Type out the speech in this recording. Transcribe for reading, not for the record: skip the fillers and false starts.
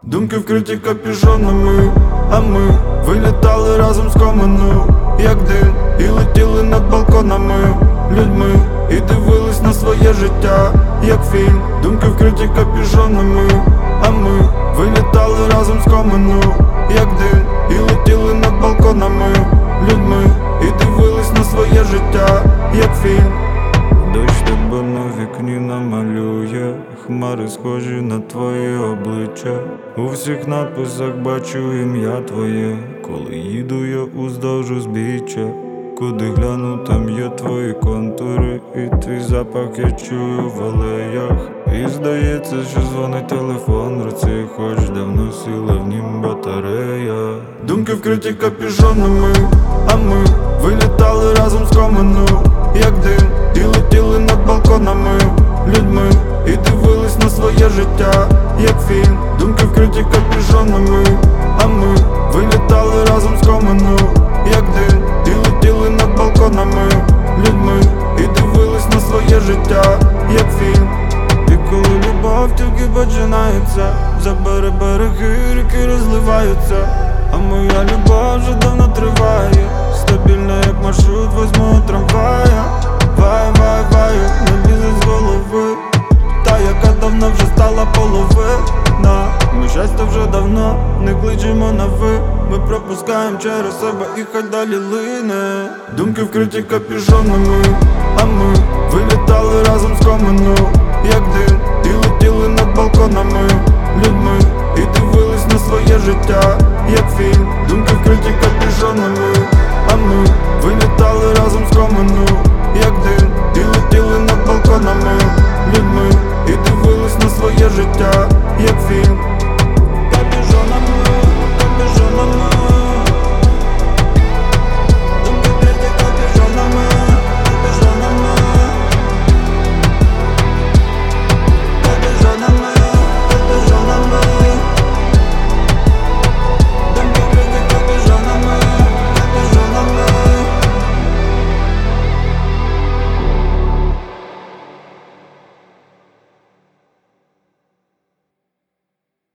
Думки вкриті капюшонами, а ми вилітали разом з комину, як дим, і летіли над балконами, людьми, і дивились на своє життя, як фільм. Думки вкриті капюшонами, а ми вилітали разом з комину, як дим, і летіли над балконами, людьми, і дивились на своє життя, як фільм. Дощ тебе на вікні намалює, хмари схожі на твоє обличчя. У всіх надписах бачу ім'я твоє, коли їду я уздовж узбіччя. Куди гляну, там є твої контури, і твій запах я чую в алеях. І здається, що дзвонить телефон в руці, хоч давно сіла в нім батарея. Думки вкриті капюшонами, а ми вилітали разом з комину, як дим, і летіли над балконами, людьми, і дивились на своє життя, як фільм. Думки вкриті капюшонами, а ми вилітали разом з комину, як дим, і летіли над балконами, людьми, і дивились на своє життя, як фільм. І коли любов тільки починається, за береги ріки розливаються, а моя любов вже давно триває, стабільна як маршрут восьмого трамвая. Ваю, не лізе з голови, та яка давно вже стала половина. Ми щастя вже давно не кличемо на ви, ми пропускаємо через себе і хай далі лине. Думки вкриті капюшонами, а ми вилітали разом з комину, як дим, і летіли над балконами, людьми, і дивились на своє життя, як фільм. Думки вкриті капюшонами,